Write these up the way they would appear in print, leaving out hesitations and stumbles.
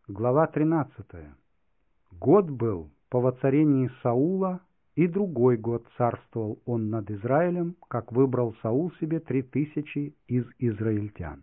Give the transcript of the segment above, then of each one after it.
Глава 13. Год был по воцарении Саула, и другой год царствовал он над Израилем, как выбрал Саул себе 3000 из израильтян.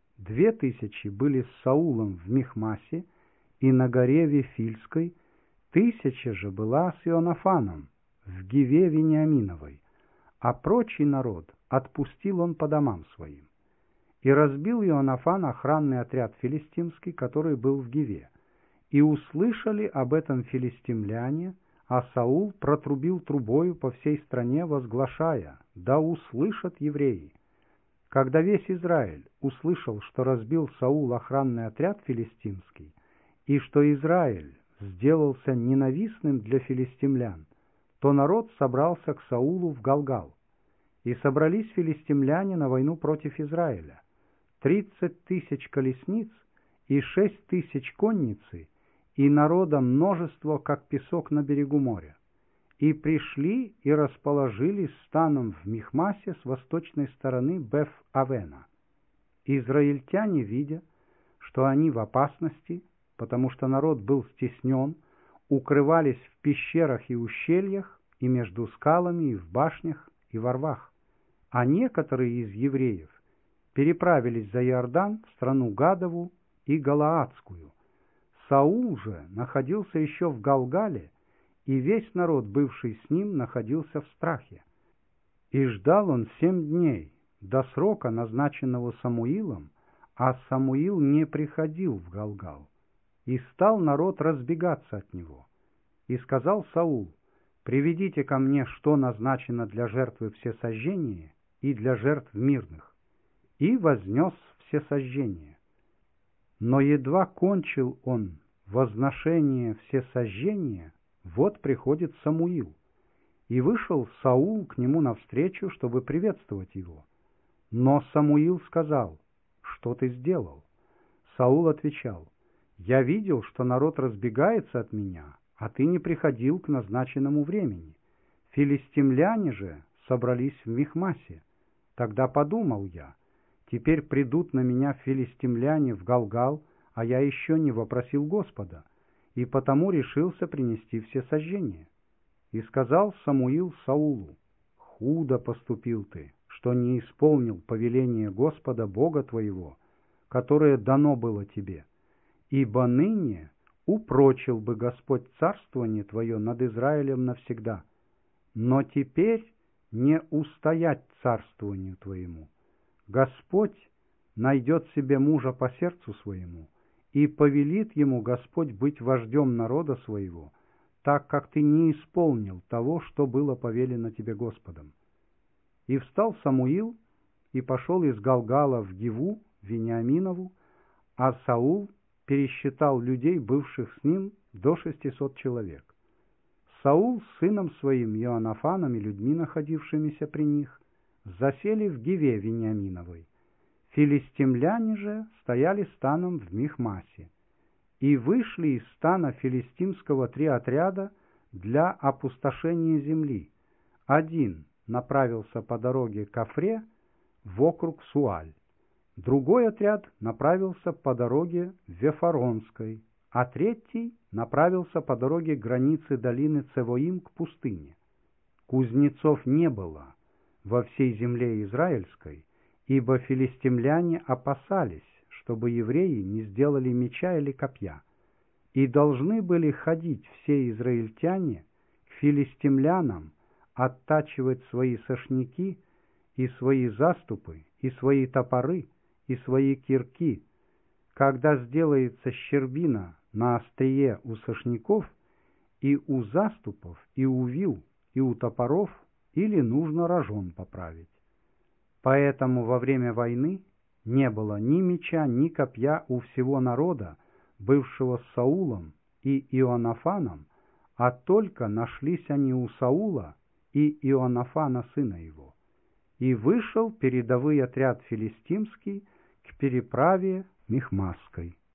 2000 были с Саулом в Михмасе и на горе Вифильской, 1000 же была с Ионафаном в Гиве Вениаминовой, а прочий народ отпустил он по домам своим. И разбил Ионафан охранный отряд филистимский, который был в Гиве. И услышали об этом филистимляне, а Саул протрубил трубою по всей стране, возглашая: «Да услышат евреи!» Когда весь Израиль услышал, что разбил Саул охранный отряд филистимский, и что Израиль сделался ненавистным для филистимлян, то народ собрался к Саулу в Галгал. И собрались филистимляне на войну против Израиля. 30 000 колесниц и 6 000 конницы, и народа множество, как песок на берегу моря. И пришли и расположились станом в Михмасе с восточной стороны Беф-Авена. Израильтяне, видя, что они в опасности, потому что народ был стеснен, укрывались в пещерах и ущельях, и между скалами, и в башнях, и во рвах. А некоторые из евреев переправились за Иордан в страну Гадову и Галаадскую. Саул же находился еще в Галгале, и весь народ, бывший с ним, находился в страхе. И ждал он 7 дней до срока, назначенного Самуилом, а Самуил не приходил в Галгал. И стал народ разбегаться от него. И сказал Саул: «Приведите ко мне, что назначено для жертвы всесожжения и для жертв мирных». И вознес всесожжение. Но едва кончил он возношение всесожжения, вот приходит Самуил. И вышел Саул к нему навстречу, чтобы приветствовать его. Но Самуил сказал: «Что ты сделал?» Саул отвечал: «Я видел, что народ разбегается от меня, а ты не приходил к назначенному времени. Филистимляне же собрались в Михмасе. Тогда подумал я: теперь придут на меня филистимляне в Галгал, а я еще не вопросил Господа, и потому решился принести всесожжение». И сказал Самуил Саулу: «Худо поступил ты, что не исполнил повеление Господа Бога твоего, которое дано было тебе, ибо ныне упрочил бы Господь царствование твое над Израилем навсегда, но теперь не устоять царствованию твоему. Господь найдет себе мужа по сердцу своему, и повелит ему Господь быть вождем народа своего, так как ты не исполнил того, что было повелено тебе Господом». И встал Самуил и пошел из Галгала в Гиву Вениаминову, а Саул пересчитал людей, бывших с ним, до 600 человек. Саул с сыном своим Иоаннафаном и людьми, находившимися при них, засели в Гиве Вениаминовой. Филистимляне же стояли станом в Михмасе. И вышли из стана филистимского 3 отряда для опустошения земли. Один направился по дороге к Афре вокруг Суаль. Другой отряд направился по дороге Вефаронской, а третий направился по дороге к границе долины Цевоим к пустыне. Кузнецов не было во всей земле израильской, ибо филистимляне опасались, чтобы евреи не сделали меча или копья, и должны были ходить все израильтяне к филистимлянам, оттачивать свои сошники и свои заступы, и свои топоры, и свои кирки. Когда сделается щербина на острие у сошников, и у заступов, и у вил, и у топоров, или нужно рожон поправить. Поэтому во время войны не было ни меча, ни копья у всего народа, бывшего с Саулом и Иоаннафаном, а только нашлись они у Саула и Иоаннафана сына его. И вышел передовой отряд филистимский к переправе Михмасской.